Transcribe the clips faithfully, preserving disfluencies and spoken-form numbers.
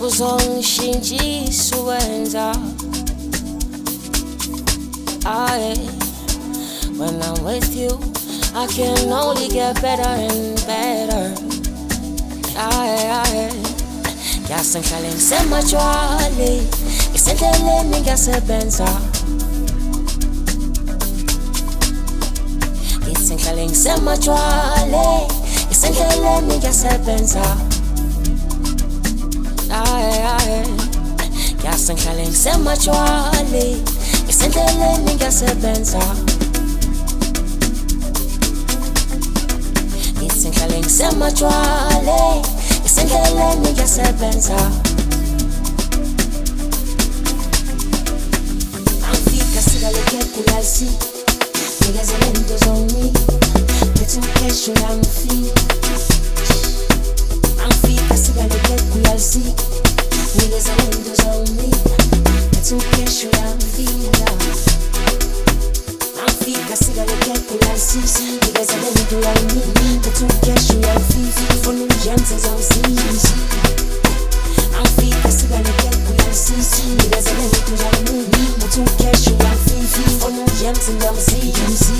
uzongishintsha uwenza. I, when I'm with you, I can only get better and better. I, I, ngiyasenhlale ngisemajwali, ngisendleleni ngiyasebenza. Ngisenhlale ngisemajwali, ngisendleleni ngiyasebenza. Ay, ay, ngiyasenhlale ngisemajwali, ngisendleleni ngiyasebenza. Ngisenhlale ngisemajwali, ngisendleleni ngiyasebenza. Angifika sikaleke kulasi, nikezele into zoni, bethi ukhesho yangifika. Angifika sikaleke kulasi, nikezele into zoni, bethi ukhesho yangifika. Angifika sikaleke kulasi, nikezele into zoni, bethi ukhesho yangifika. Ufuna ungiyenze zawusiza. Angifika sikaleke kulasi, nikezele into zoni, bethi ukhesho yangifika. Ufuna ungiyenze zawusiza.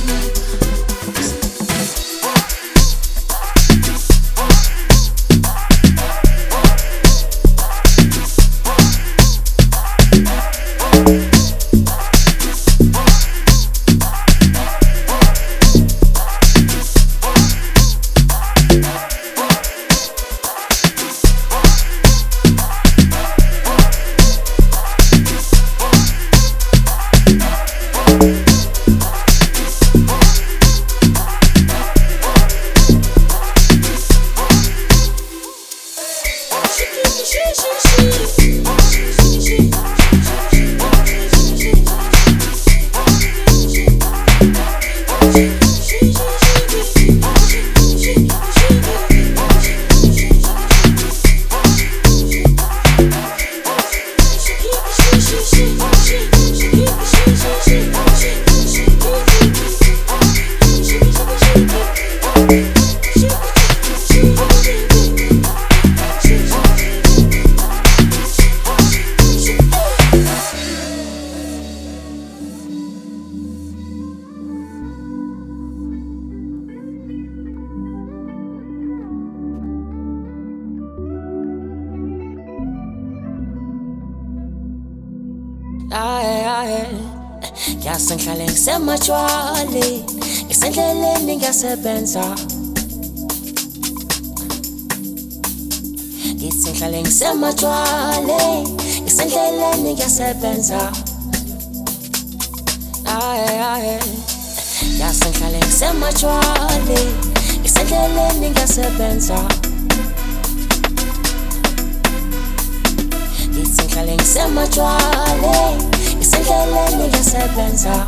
Ngiyasenhlale ngisemajwali, ngisendleleni ngiyasebenza. Ngisenhlale ngisemajwali, ngisendleleni ngiyasebenza. Ay, ay, ngiyasenhlale ngisemajwali, ngisendleleni ngiyasebenza. Ngisenhlale ngisemajwali, ngisendleleni ngiyasebenza.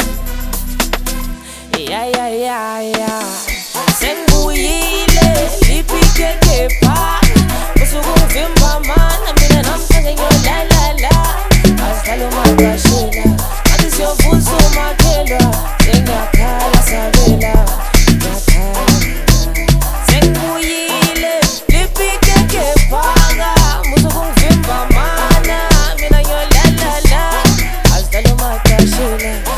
Ya ya ya ya, sengibuyile liphike kepha, usuku uvimba mana mina namhlanje ngiyodlalala. Azidlala umaGashela, athi siyovusa umakhelwa, sengiyakhala sabela, ngiyakhala. Sengibuyile liphike kepha, usuku uvimba mana mina ngiyodlalala. Azidlala umaGashela.